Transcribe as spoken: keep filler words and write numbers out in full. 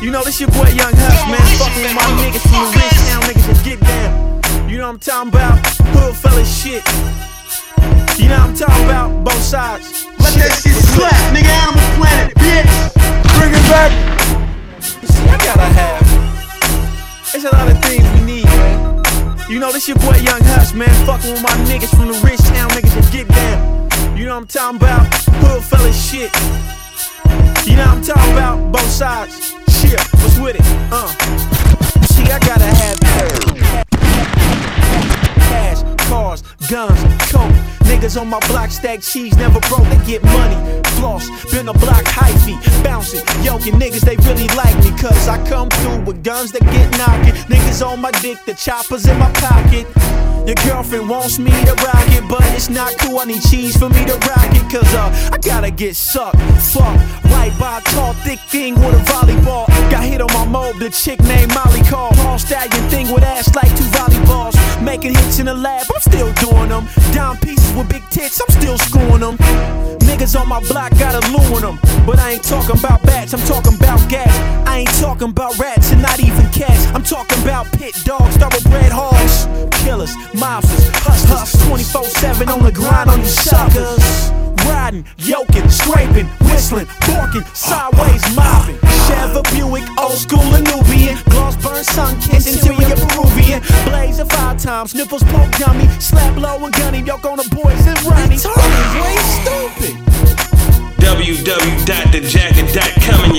You know this your boy Young Hush, man. Fucking with my niggas from the rich town, niggas that get down. You know what I'm talking about? Hood fella shit. You know what I'm talking about? Both sides. Let that shit slap, nigga. Animal Planet, bitch. Bring it back. See, I gotta have. There's a lot of things we need, man. You know this your boy Young Hush, man. Fucking with my niggas from the rich town, niggas that get down. You know what I'm talking about? Hood fella shit. You know what I'm talking about? Both sides. Shit, what's with it? Uh. See, I gotta have cash, cars, guns, coke. Niggas on my block stack cheese, never broke, they get money. Floss, been a block hyphy, bouncing, yoking. Niggas, they really like me, cause I come through with guns that get knocking. Niggas on my dick, the choppers in my pocket. Your girlfriend wants me to rock it, but it's not cool, I need cheese for me to rock it. Cause uh, I gotta get sucked, fuck, right by a tall, thick thing with a volleyball. Got hit on my mob, the chick named Molly Call. Tall stallion thing with ass like two volleyballs. Making hits in the lab, I'm still doing them. Dime pieces with big tits, I'm still screwing them. Niggas on my block got a loo in them. But I ain't talking about bats, I'm talking about gas. I ain't talking about rats and not even cats. I'm talking about pit dogs, thoroughbred hogs. Killers, mobsters, hustlers, twenty-four seven on the grind on you suckers. Riding, yoking, scraping, whistling, barking, sideways mobbing. Chevy Buick, old school and Nubian. Gloss burn, sun kissed, interior Peruvian. Blaze of five times, nipples poke dummy. Slap low and gunny, yoke on the boys and Ronnie. Way stupid. w w w dot the jacket dot com